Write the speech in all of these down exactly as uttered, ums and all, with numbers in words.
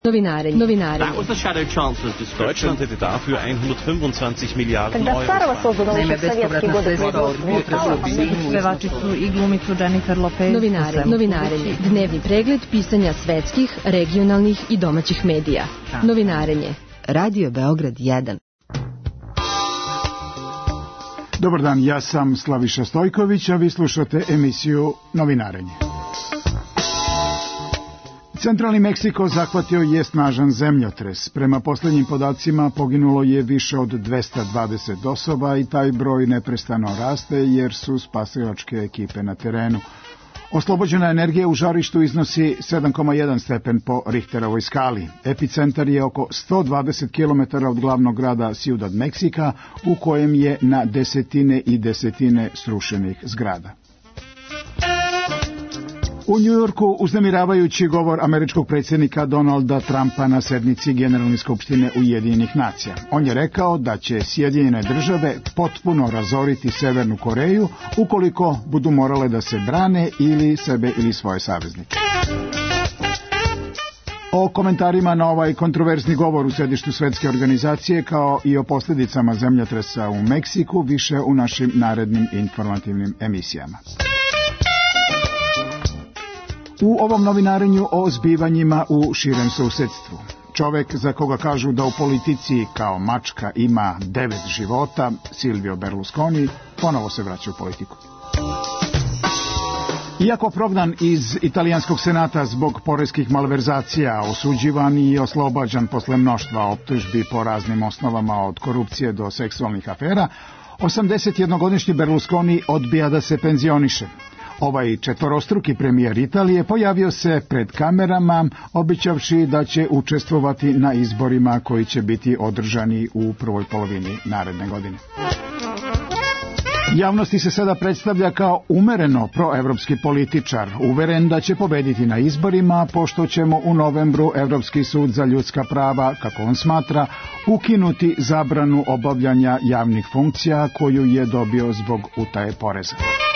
Novinarenje. Novinarenje. That was the shadow chancellor's description. Deutschland hätte dafür hundertfünfundzwanzig Milliarden Когда Сарова создана еще в советские годы Pevačicu i glumicu Jennifer Lopez. Novinare, novinarenje. Dnevni pregled pisanja svetskih, regionalnih i domaćih medija. Novinarenje. Radio Beograd jedan. Dobar dan, ja sam Slaviša Stojković, a vi slušate emisiju Novinarenje. Centralni Meksiko zahvatio je snažan zemljotres. Prema poslednjim podacima poginulo je više od dvesta dvadeset osoba i taj broj neprestano raste jer su spasilačke ekipe na terenu. Oslobođena energija u žarištu iznosi sedam zarez jedan stepen po Richterovoj skali. Epicentar je oko sto dvadeset kilometara od glavnog grada Ciudad Meksika, u kojem je na desetine i desetine srušenih zgrada. U Njujorku uznemiravajući govor američkog predsjednika Donalda Trumpa na sednici Generalne skupštine Ujedinjenih nacija. On je rekao da će Sjedinjene države potpuno razoriti Severnu Koreju ukoliko budu morale da se brane ili sebe ili svoje saveznike. O komentarima na ovaj kontroverzni govor u sedištu Svetske organizacije kao i o posljedicama zemljotresa u Meksiku više u našim narednim informativnim emisijama. U ovom novinarenju o zbivanjima u širem susedstvu. Čovek za koga kažu da u politici kao mačka ima devet života, Silvio Berlusconi, ponovo se vraća u politiku. Iako prognan iz italijanskog senata zbog poreskih malverzacija, osuđivan i oslobađan posle mnoštva optužbi po raznim osnovama od korupcije do seksualnih afera, osamdesetjednogodišnji Berlusconi odbija da se penzioniše. Ovaj četvorostruki premijer Italije pojavio se pred kamerama, obećavši da će učestvovati na izborima koji će biti održani u prvoj polovini naredne godine. Javnosti se sada predstavlja kao umereno proevropski političar, uveren da će pobediti na izborima, pošto ćemo u novembru Evropski sud za ljudska prava, kako on smatra, ukinuti zabranu obavljanja javnih funkcija koju je dobio zbog utaje poreza.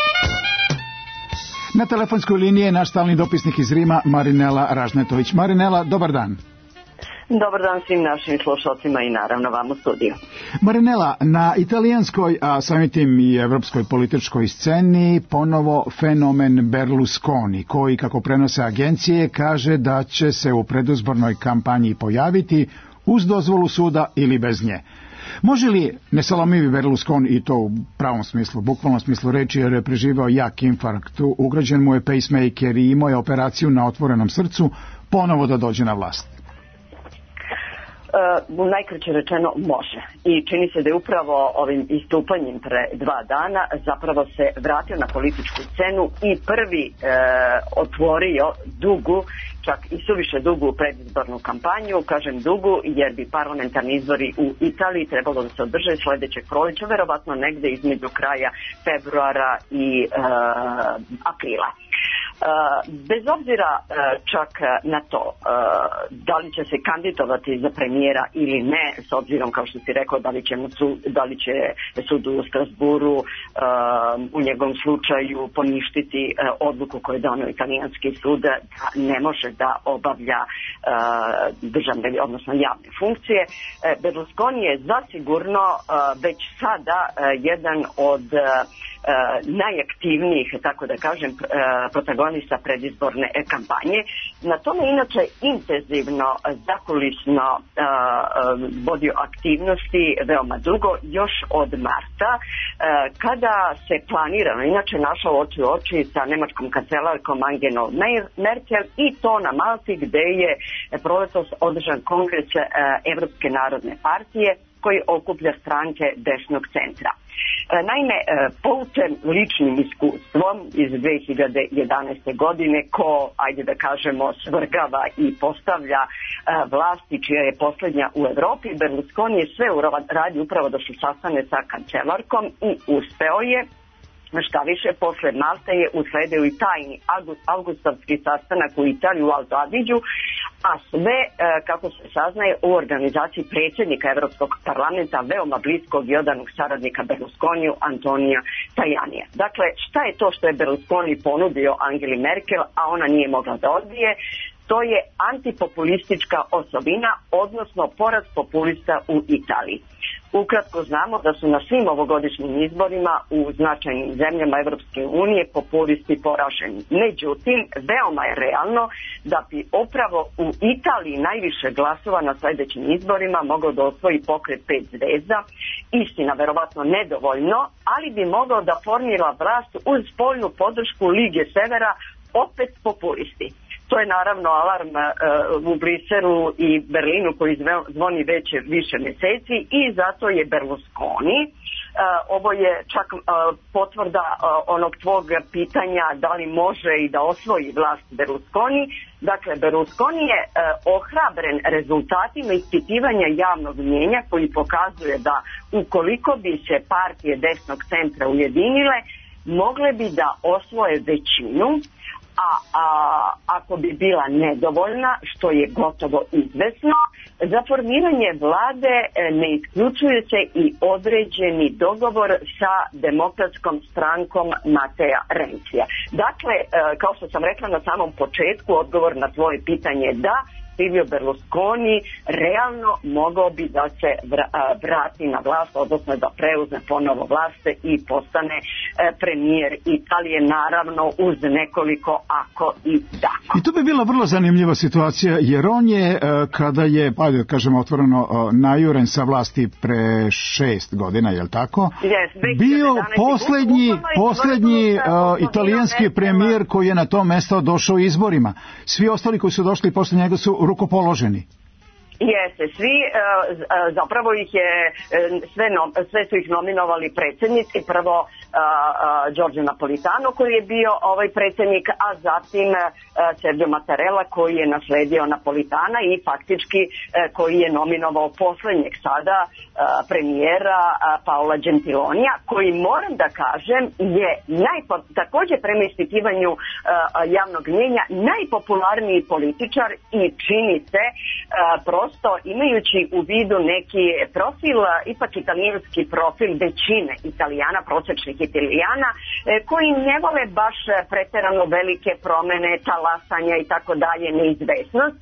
Na telefonskoj liniji je naš stalni dopisnik iz Rima, Marinela Ražnetović. Marinela, dobar dan. Dobar dan svim našim slušalcima i naravno vam u studiju. Marinela, na italijanskoj, a samim tim i evropskoj političkoj sceni, ponovo fenomen Berlusconi, koji, kako prenose agencije, kaže da će se u predizbornoj kampanji pojaviti uz dozvolu suda ili bez nje. Može li nesalomivi Berlusconi, i to u pravom smislu, bukvalnom smislu reči, jer je preživao jak infarkt, ugrađen mu je pacemaker i imao je operaciju na otvorenom srcu, ponovo da dođe na vlast? Uh, najkraće rečeno može. I čini se da je upravo ovim istupanjem pre dva dana zapravo se vratio na političku scenu i prvi uh, otvorio dugu, čak i suviše dugu predizbornu kampanju, kažem dugu jer bi parlamentarni izbori u Italiji trebalo da se održe sledećeg proleća, verovatno negde između kraja februara i uh, aprila. Uh, bez obzira uh, čak na to uh, da li će se kandidovati za premijera ili ne, s obzirom kao što si rekao da li će, su, da li će sud u Strasburu uh, u njegovom slučaju poništiti uh, odluku koju je doneo italijanski sud da ne može da obavlja uh, državne, odnosno javne funkcije. Uh, Berlusconi je zasigurno uh, već sada uh, jedan od uh, Uh, najaktivnijih, tako da kažem, uh, protagonista predizborne kampanje. Na tome inače intenzivno, zakulisno uh, vodio aktivnosti veoma dugo, još od marta, uh, kada se planirano, inače našao oči u oči sa nemačkom kancelarkom Angelom Merkel i to na Malti gde je proletos održan kongres uh, Evropske narodne partije koji okuplja stranke desnog centra. Naime, poučen ličnim iskustvom iz dve hiljade jedanaeste. godine, ko, ajde da kažemo, svrgava i postavlja vlasti čija je posljednja u Evropi, Berlusconi je sve radi upravo da se sastane sa kancelarkom i uspeo je. Šta više, posle Malte je usledio i tajni avgustovski sastanak u Italiji u Alto Adigeu, a sve, kako se saznaje, u organizaciji predsjednika Evropskog parlamenta, veoma bliskog i odanog saradnika Berlusconiju, Antonija Tajanija. Dakle, šta je to što je Berlusconi ponudio Angeli Merkel, a ona nije mogla da odbije? To je antipopulistička osobina, odnosno porast populista u Italiji. Ukratko znamo da su na svim ovogodišnjim izborima u značajnim zemljama Evropske unije populisti poraženi. Međutim, veoma je realno da bi upravo u Italiji najviše glasova na sljedećim izborima mogao da osvoji pokret pet zvezda. Istina, verovatno nedovoljno, ali bi mogao da formira vlast uz spoljnu podršku Lige Severa, opet populisti. To je naravno alarm uh, u Briselu i Berlinu koji zvoni već više mjeseci i zato je Berlusconi. Uh, ovo je čak uh, potvrda uh, onog tvog pitanja da li može i da osvoji vlast Berlusconi. Dakle, Berlusconi je uh, ohrabren rezultatima ispitivanja javnog mnijenja koji pokazuje da ukoliko bi se partije desnog centra ujedinile, mogle bi da osvoje većinu. A, a ako bi bila nedovoljna, što je gotovo izvesno, za formiranje vlade ne isključuje se i određeni dogovor sa demokratskom strankom Matea Renzija. Dakle, kao što sam rekla na samom početku, odgovor na tvoje pitanje je da Silvio Berlusconi realno mogao bi da se vrati na vlast, odnosno da preuzme ponovo vlast i postane premijer Italije, naravno uz nekoliko ako i dako. I to bi bila vrlo zanimljiva situacija, jer on je, kada je, ajde kažemo otvoreno, najuren sa vlasti pre šest godina, je li tako? Yes, bio poslednji, poslednji uh, italijanski premijer koji je na to mesto došao izborima. Svi ostali koji su došli posle njega su rukopoloženi. Jeste, svi, zapravo ih je, sve, sve su ih nominovali predsjednici, prvo Giorgio Napolitano koji je bio ovaj predsjednik, a zatim Sergio Mattarella koji je nasledio Napolitana i faktički koji je nominovao posljednjeg sada premijera Paola Gentilonija, koji moram da kažem je najpo, također prema ispitivanju javnog mnijenja najpopularniji političar i čini se prosto imajući u vidu neki profil, ipak italijanski profil većine Italijana, prosječnih Italijana, koji ne vole baš preterano velike promjene, talasanja i tako dalje, neizvesnost.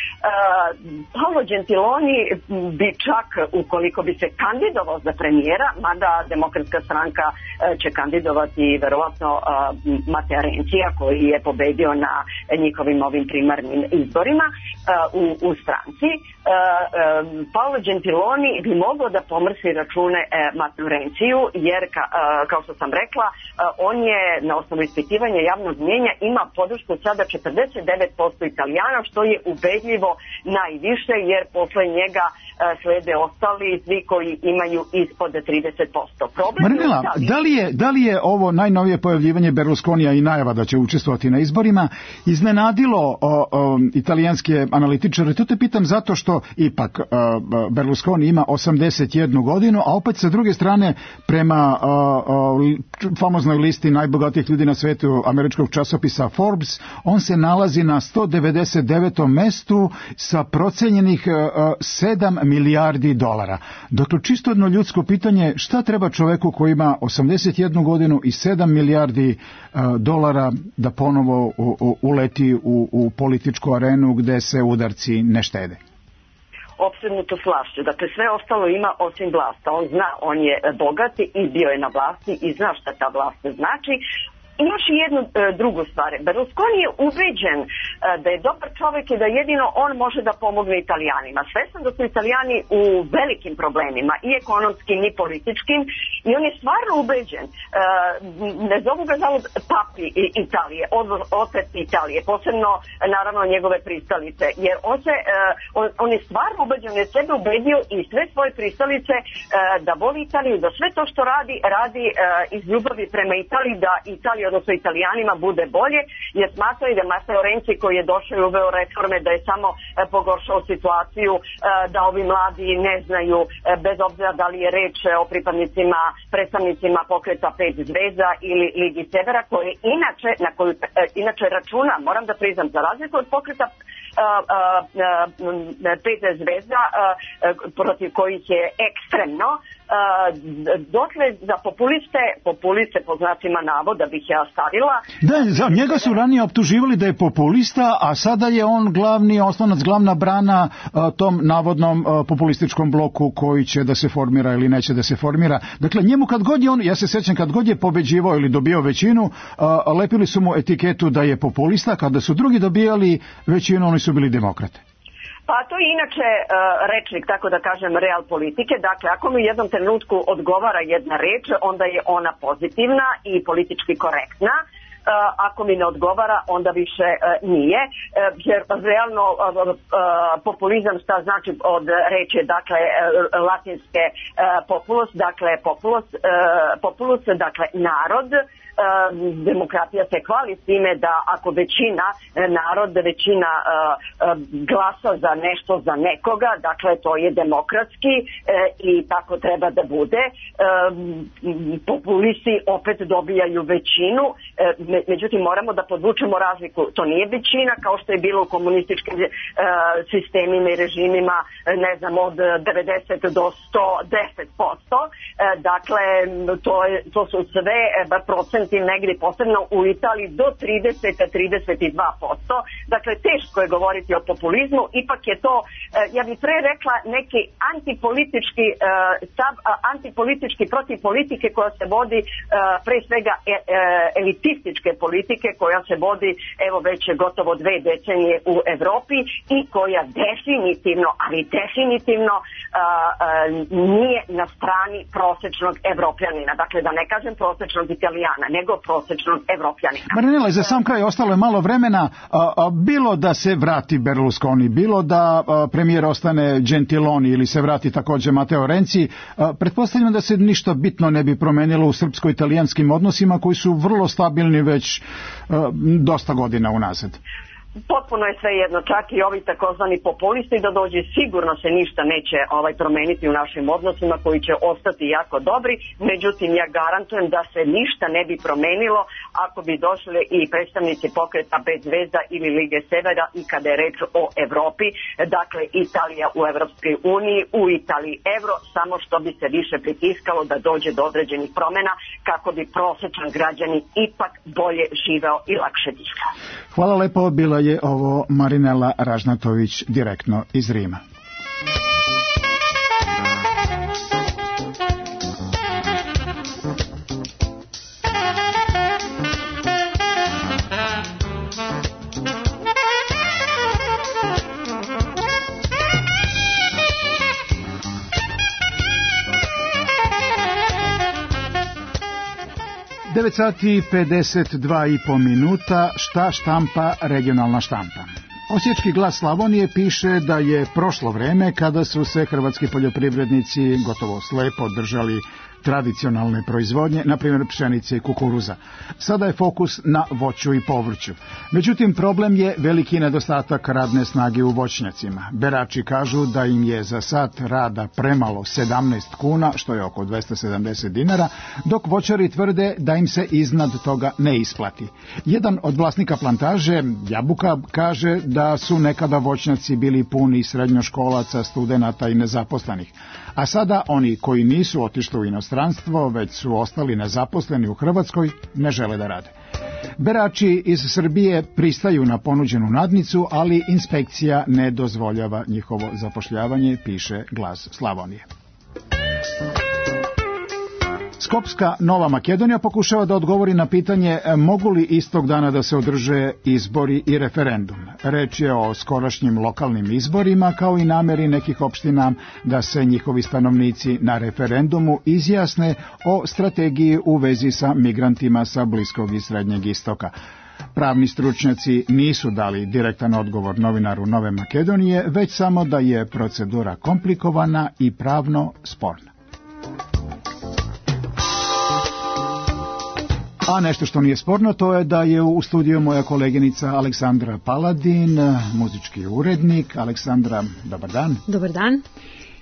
Paolo Gentiloni bi čak, ukoliko bi se kandidovao za premijera, mada demokratska stranka će kandidovati verovatno Matea Renzija koji je pobedio na njihovim ovim primarnim izborima u, u stranci. Uh, um, Paolo Gentiloni bi mogao da pomrsi račune uh, Mateu Renziju, jer ka, uh, kao što sam rekla, uh, on je na osnovu ispitivanja javnog mnijenja ima podršku sada četrdeset devet posto Italijana, što je ubedljivo najviše, jer posle njega uh, slede ostali svi koji imaju ispod trideset posto. Problem Marinela, je da, li je, da li je ovo najnovije pojavljivanje Berlusconija i najava da će učestvovati na izborima iznenadilo o, o, italijanske analitičare? To te pitam zato što ipak uh, Berlusconi ima osamdeset jednu godinu, a opet sa druge strane prema uh, uh, famoznoj listi najbogatijih ljudi na svetu američkog časopisa Forbes, on se nalazi na sto devedeset devetom mestu sa procenjenih uh, sedam milijardi dolara. Dakle, čisto jedno ljudsko pitanje, šta treba čoveku koji ima osamdeset jednu godinu i sedam milijardi uh, dolara da ponovo u, u, uleti u, u političku arenu gde se udarci ne štede? Opsednuto slašću. Dakle, sve ostalo ima osim vlasta. On zna, on je bogat i bio je na vlasti i zna šta ta vlast znači. I još i jednu e, drugu stvar. Berlusconi je ubeđen e, da je dobar čovjek i da jedino on može da pomogne Italijanima. Svesno da su Italijani u velikim problemima, i ekonomskim i političkim, i on je stvarno ubeđen. E, ne zovu ga zavod papi Italije, otac Italije, posebno naravno njegove pristalice, jer on, se, e, on, on je stvarno ubeđen, je sebe ubedio i sve svoje pristalice e, da voli Italiju, da sve to što radi, radi e, iz ljubavi prema Italiji, da Italija odnosno Italijanima bude bolje, jer smatraju da Matteo Renzi koji je došao i uveo reforme da je samo e, pogoršao situaciju, e, da ovi mladi ne znaju, e, bez obzira da li je reč o pripadnicima, predstavnicima pokreta pet zvezda ili Ligi Severa, koje inače, na koju e, inače računa, moram da priznam, za razliku od pokreta pet zvezda protiv kojih je ekstremno. Dotle za populiste, populiste po znacima navoda bih ja stavila. Da, za njega su ranije optuživali da je populista, a sada je on glavni oslonac, glavna brana tom navodnom populističkom bloku koji će da se formira ili neće da se formira. Dakle, njemu kad god je on, ja se sećam kad god je pobeđivao ili dobio većinu, lepili su mu etiketu da je populista, kada su drugi dobijali većinu, oni su bili demokrate. Pa to je inače uh, rečnik, tako da kažem, real politike. Dakle, ako mi u jednom trenutku odgovara jedna reč, onda je ona pozitivna i politički korektna. Uh, ako mi ne odgovara, onda više uh, nije. Uh, jer realno uh, uh, populizam šta znači od reči, dakle, uh, latinske uh, populus, dakle, populus, uh, populus, dakle, narod. Demokratija se hvali s time da ako većina narod, većina glasa za nešto, za nekoga, dakle to je demokratski i tako treba da bude. Populisti opet dobijaju većinu, međutim moramo da podvučemo razliku. To nije većina kao što je bilo u komunističkim sistemima i režimima, ne znam, od devedeset do sto deset posto. Dakle, to, je, to su sve procent negdje posebno u Italiji do trideset do trideset dva posto. Dakle, teško je govoriti o populizmu, ipak je to, ja bih pre rekla, neki antipolitički stav, antipolitički protiv politike koja se vodi, pre svega elitističke politike koja se vodi evo već gotovo dve decenije u Evropi i koja definitivno, ali definitivno nije na strani prosečnog Evropljanina. Dakle, da ne kažem prosečnog Italijana, nego prosečnog Evropljanina. Marinela, za sam kraj ostalo je malo vremena, a, a, bilo da se vrati Berlusconi, bilo da a, premijer ostane Gentiloni ili se vrati također Matteo Renzi, a, pretpostavljam da se ništa bitno ne bi promenilo u srpsko-italijanskim odnosima koji su vrlo stabilni već a, dosta godina unazad. Potpuno je sve jedno, čak i ovi takozvani populisti da dođe, sigurno se ništa neće ovaj promeniti u našim odnosima koji će ostati jako dobri, međutim ja garantujem da se ništa ne bi promenilo ako bi došli i predstavnici pokreta Pet zvezda ili Lige Severa i kada je reč o Evropi, dakle Italija u Evropskoj uniji, u Italiji evro, samo što bi se više pritiskalo da dođe do određenih promjena kako bi prosječan građanin ipak bolje živeo i lakše dišao. Hvala lepo, bila je ovo Marinela Ražnatović direktno iz Rima. devet sati pedeset dva i po minuta, šta štampa regionalna štampa. Osječki glas Slavonije piše da je prošlo vreme kada su se hrvatski poljoprivrednici gotovo slepo držali tradicionalne proizvodnje, na primjer pšenice i kukuruza. Sada je fokus na voću i povrću. Međutim, problem je veliki nedostatak radne snage u voćnjacima. Berači kažu da im je za sat rada premalo sedamnaest kuna, što je oko dvesta sedamdeset dinara, dok voćari tvrde da im se iznad toga ne isplati. Jedan od vlasnika plantaže, Jabuka, kaže da su nekada voćnjaci bili puni srednjoškolaca, studenata i nezaposlenih. A sada oni koji nisu otišli u inostranstvo, već su ostali nezaposleni u Hrvatskoj, ne žele da rade. Berači iz Srbije pristaju na ponuđenu nadnicu, ali inspekcija ne dozvoljava njihovo zapošljavanje, piše Glas Slavonije. Skopska Nova Makedonija pokušava da odgovori na pitanje mogu li istog dana da se održe izbori i referendum. Reč je o skorašnjim lokalnim izborima kao i nameri nekih opština da se njihovi stanovnici na referendumu izjasne o strategiji u vezi sa migrantima sa Bliskog i Srednjeg istoka. Pravni stručnjaci nisu dali direktan odgovor novinaru Nove Makedonije, već samo da je procedura komplikovana i pravno sporna. A nešto što nije sporno, to je da je u studiju moja koleginica Aleksandra Paladin, muzički urednik. Aleksandra, dobar dan. Dobar dan.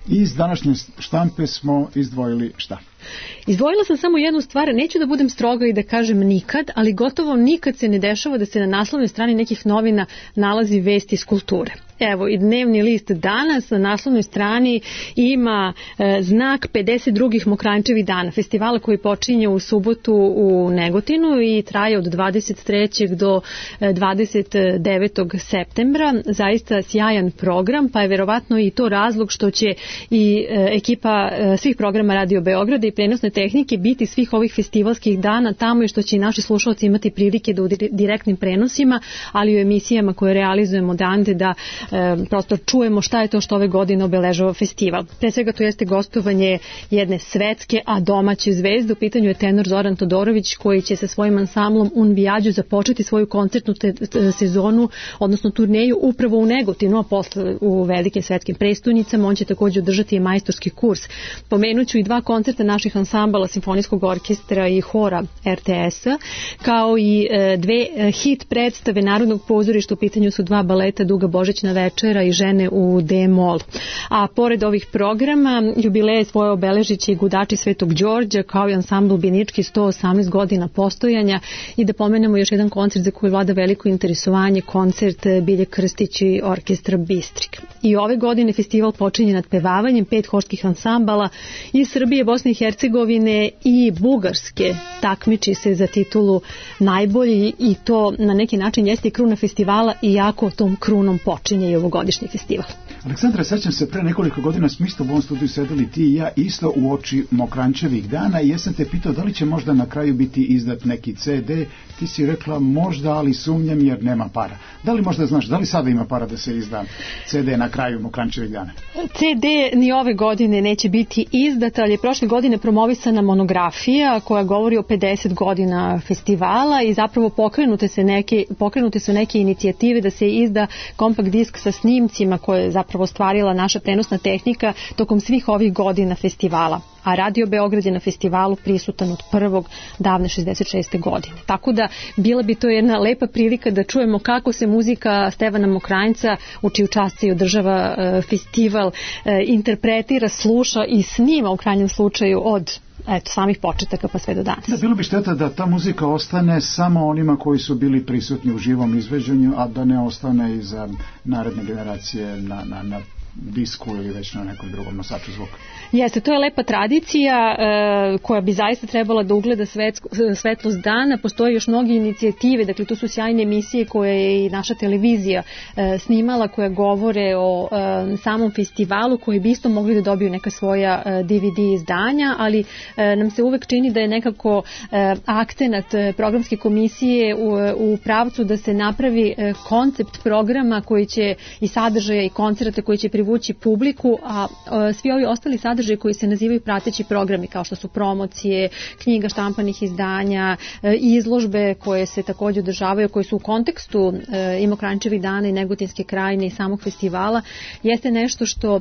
Iz današnje štampe smo izdvojili šta? Izdvojila sam samo jednu stvar, neću da budem stroga i da kažem nikad, ali gotovo nikad se ne dešava da se na naslovnoj strani nekih novina nalazi vest iz kulture. Evo i dnevni list danas na naslovnoj strani ima e, znak pedeset drugih Mokranjčevih dana, festivala koji počinje u subotu u Negotinu i traje od dvadeset trećeg do dvadeset devetog septembra. Zaista sjajan program, pa je verovatno i to razlog što će i e, ekipa e, svih programa Radio Beograda i prenosne tehnike biti svih ovih festivalskih dana tamo i što će i naši slušalci imati prilike da u direktnim prenosima, ali i u emisijama koje realizujemo odande da e, prosto čujemo šta je to što ove godine obeležava festival. Pre svega to jeste gostovanje jedne svetske, a domaće zvezde. U pitanju je tenor Zoran Todorović koji će sa svojim ansamblom Un Viaggio započeti svoju koncertnu te, te, sezonu, odnosno turneju upravo u Negotinu, a posle u velikim svetskim prestolnicama. On će također održati i majstorski kurs. Pomenuću i dva koncerta naših ansambala Simfonijskog orkestra i hora R T S-a, kao i e, dve e, hit predstave Narodnog pozorišta. U pitanju su dva baleta Duga Božićna večera i Žene u D-mol. A pored ovih programa, jubileje svoje obeležit će i Gudači Svetog Đorđa, kao i ansambl Binički, sto osamnaest godina postojanja, i da pomenemo još jedan koncert za koji vlada veliko interesovanje, koncert Bilje Krstić i orkestra Bistrik. I ove godine festival počinje nadpevavanjem pet horskih ansambala iz Srbije, Bosne i Hercegovine i Bugarske. Takmiči se za titulu najbolji i to na neki način jeste i kruna festivala, i jako tom krunom počinje i ovogodišnji festival. Aleksandra, sećam se, pre nekoliko godina smo isto u ovom studiju sedeli ti i ja isto u oči Mokranjčevih dana i jesam te pitao da li će možda na kraju biti izdat neki ce de. Ti si rekla možda, ali sumnjam jer nema para. Da li možda znaš, da li sada ima para da se izda ce de na kraju Mokranjčevih dana? ce de ni ove godine neće biti izdat, ali je prošle godine promovisana monografija koja govori o pedeset godina festivala i zapravo pokrenute, se neke, pokrenute su neke inicijative da se izda kompakt disk sa snimcima koje je zapravo ostvarila naša prenosna tehnika tokom svih ovih godina festivala. A Radio Beograd je na festivalu prisutan od prvog davne šezdeset šeste godine. Tako da bila bi to jedna lepa prilika da čujemo kako se muzika Stevana Mokranjca, u čiju čast se održava e, festival, e, interpretira, sluša i snima u krajnjem slučaju od eto, samih početaka pa sve do danas. Da, bilo bi šteta da ta muzika ostane samo onima koji su bili prisutni u živom izveđenju, a da ne ostane i za naredne generacije na, na, na disku ili već na nekom drugom nosaču zvuka. Jeste, to je lepa tradicija e, koja bi zaista trebala da ugleda svetsko, svetlost dana. Postoje još mnoge inicijative, dakle to su sjajne emisije koje je i naša televizija e, snimala, koje govore o e, samom festivalu, koji bi isto mogli da dobiju neka svoja e, de ve de izdanja, ali e, nam se uvek čini da je nekako e, akcenat programske komisije u, u pravcu da se napravi e, koncept programa koji će i sadržaja i koncerta koji će privući publiku, a e, svi ovi ostali sadržaji koji se nazivaju prateći programi, kao što su promocije, knjiga štampanih izdanja, izložbe koje se također održavaju, koje su u kontekstu i Mokranjčevih dana i Negotinske krajine i samog festivala, jeste nešto što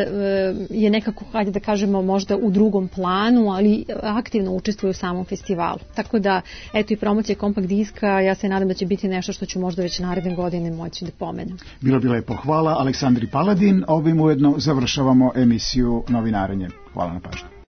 je nekako, hajde da kažemo, možda u drugom planu, ali aktivno učestvuje u samom festivalu. Tako da, eto i promocija kompakt diska, ja se nadam da će biti nešto što ću možda već naredne godine moći da pomenem. Bilo bi lepo. Hvala Aleksandri Paladin. Ovim ujedno završavamo emisiju Novinarenje. Hvala na pažnju.